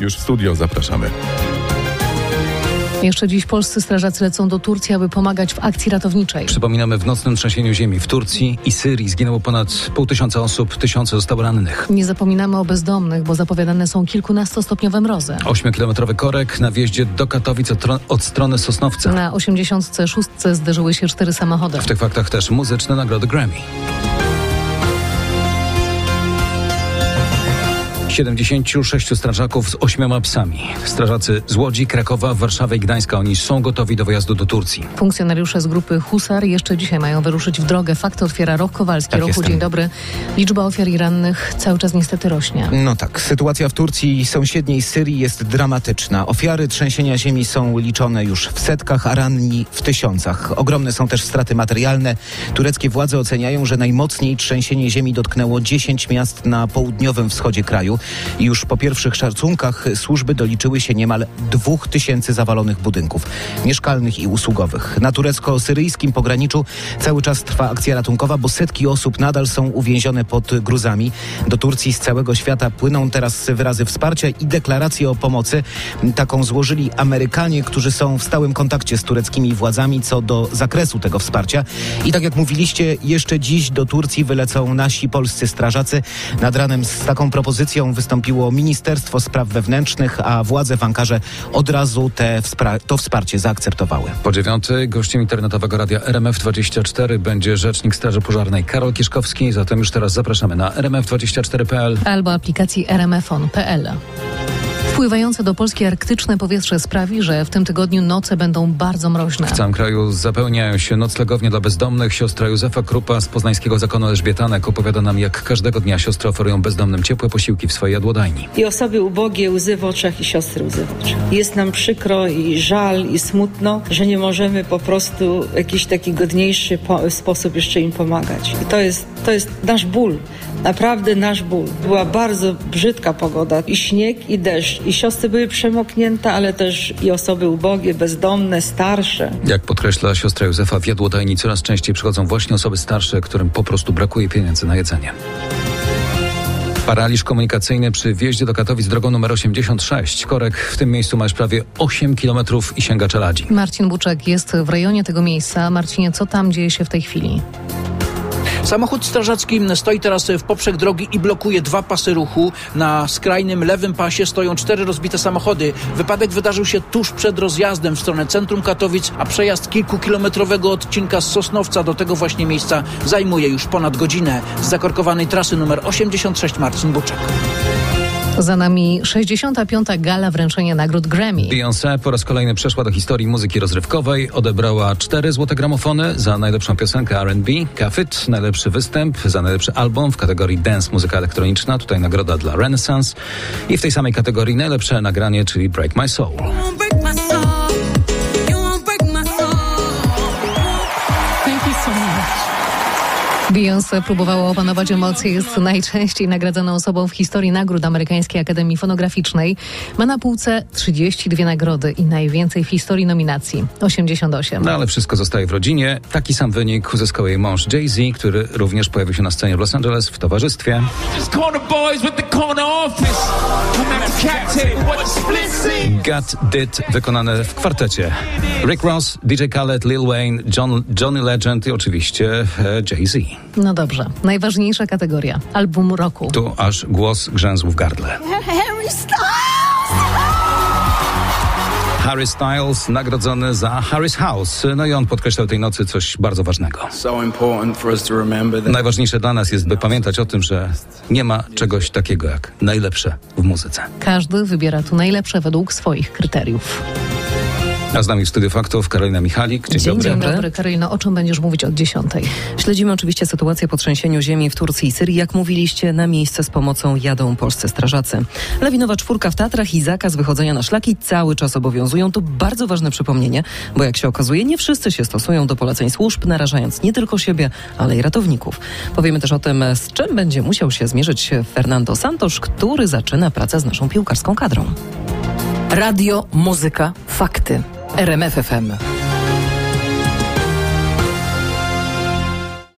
już w studio. Zapraszamy. Jeszcze dziś polscy strażacy lecą do Turcji, aby pomagać w akcji ratowniczej. Przypominamy, w nocnym trzęsieniu ziemi w Turcji i Syrii zginęło ponad 500 osób, tysiące zostało rannych. Nie zapominamy o bezdomnych, bo zapowiadane są kilkunastostopniowe mrozy. 8-kilometrowy korek na wjeździe do Katowic od strony Sosnowca. Na 86 zderzyły się 4 samochody. W tych faktach też muzyczne nagrody Grammy. 76 strażaków z 8 psami. Strażacy z Łodzi, Krakowa, Warszawy i Gdańska. Oni są gotowi do wyjazdu do Turcji. Funkcjonariusze z grupy Husar jeszcze dzisiaj mają wyruszyć w drogę. Fakty otwiera Roch Kowalski. Tak, Rochu, dzień dobry. Liczba ofiar i rannych cały czas niestety rośnie. No tak, sytuacja w Turcji i sąsiedniej Syrii jest dramatyczna. Ofiary trzęsienia ziemi są liczone już w setkach, a ranni w tysiącach. Ogromne są też straty materialne. Tureckie władze oceniają, że najmocniej trzęsienie ziemi dotknęło 10 miast na południowym wschodzie kraju. I już po pierwszych szacunkach służby doliczyły się niemal 2000 zawalonych budynków mieszkalnych i usługowych. Na turecko-syryjskim pograniczu cały czas trwa akcja ratunkowa, bo setki osób nadal są uwięzione pod gruzami. Do Turcji z całego świata płyną teraz wyrazy wsparcia i deklaracje o pomocy. Taką złożyli Amerykanie, którzy są w stałym kontakcie z tureckimi władzami co do zakresu tego wsparcia. I tak jak mówiliście, jeszcze dziś do Turcji wylecą nasi polscy strażacy. Nad ranem z taką propozycją wystąpiło Ministerstwo Spraw Wewnętrznych, a władze w Ankarze od razu to wsparcie zaakceptowały. Po 9:00 gościem internetowego radia RMF24 będzie rzecznik Straży Pożarnej Karol Kiszkowski. Zatem już teraz zapraszamy na rmf24.pl albo aplikacji rmfon.pl. Wpływające do Polski arktyczne powietrze sprawi, że w tym tygodniu noce będą bardzo mroźne. W całym kraju zapełniają się noclegownie dla bezdomnych. Siostra Józefa Krupa z poznańskiego zakonu Elżbietanek opowiada nam, jak każdego dnia siostry oferują bezdomnym ciepłe posiłki w swojej jadłodajni. I osoby ubogie, łzy w oczach i siostry łzy w oczach. Jest nam przykro i żal i smutno, że nie możemy po prostu w jakiś taki godniejszy sposób jeszcze im pomagać. I to jest nasz ból. Naprawdę nasz ból. Była bardzo brzydka pogoda. I śnieg, i deszcz. I siostry były przemoknięte, ale też i osoby ubogie, bezdomne, starsze. Jak podkreśla siostra Józefa, w jadłodajni coraz częściej przychodzą właśnie osoby starsze, którym po prostu brakuje pieniędzy na jedzenie. Paraliż komunikacyjny przy wjeździe do Katowic drogą numer 86. Korek w tym miejscu ma już prawie 8 kilometrów i sięga Czeladzi. Marcin Buczek jest w rejonie tego miejsca. Marcinie, co tam dzieje się w tej chwili? Samochód strażacki stoi teraz w poprzek drogi i blokuje 2 pasy ruchu. Na skrajnym lewym pasie stoją 4 rozbite samochody. Wypadek wydarzył się tuż przed rozjazdem w stronę centrum Katowic, a przejazd kilkukilometrowego odcinka z Sosnowca do tego właśnie miejsca zajmuje już ponad godzinę. Z zakorkowanej trasy numer 86 Marcin Buczek. Za nami 65. gala wręczenia nagród Grammy. Beyoncé po raz kolejny przeszła do historii muzyki rozrywkowej. Odebrała 4 złote gramofony za najlepszą piosenkę R&B. Cuff It, najlepszy występ, za najlepszy album w kategorii Dance, muzyka elektroniczna. Tutaj nagroda dla Renaissance. I w tej samej kategorii najlepsze nagranie, czyli Break My Soul. Beyoncé próbowała opanować emocje, jest najczęściej nagradzaną osobą w historii nagród Amerykańskiej Akademii Fonograficznej. Ma na półce 32 nagrody i najwięcej w historii nominacji, 88. No ale wszystko zostaje w rodzinie. Taki sam wynik uzyskał jej mąż Jay-Z, który również pojawił się na scenie w Los Angeles w towarzystwie. Got Did, wykonane w kwartecie. Rick Ross, DJ Khaled, Lil Wayne, Johnny Legend i oczywiście Jay-Z. No dobrze, najważniejsza kategoria, album roku. Tu aż głos grzęzł w gardle. Harry Styles nagrodzony za Harry's House. No i on podkreślał tej nocy coś bardzo ważnego. Najważniejsze dla nas jest, by pamiętać o tym, że nie ma czegoś takiego jak najlepsze w muzyce. Każdy wybiera tu najlepsze według swoich kryteriów. A z nami w Studiu Faktów Karolina Michalik. Dzień dobry. Karolino, o czym będziesz mówić od 10:00? Śledzimy oczywiście sytuację po trzęsieniu ziemi w Turcji i Syrii. Jak mówiliście, na miejsce z pomocą jadą polscy strażacy. Lawinowa 4 w Tatrach i zakaz wychodzenia na szlaki cały czas obowiązują. To bardzo ważne przypomnienie, bo jak się okazuje, nie wszyscy się stosują do poleceń służb, narażając nie tylko siebie, ale i ratowników. Powiemy też o tym, z czym będzie musiał się zmierzyć Fernando Santos, który zaczyna pracę z naszą piłkarską kadrą. Radio, muzyka, fakty. RMF FM.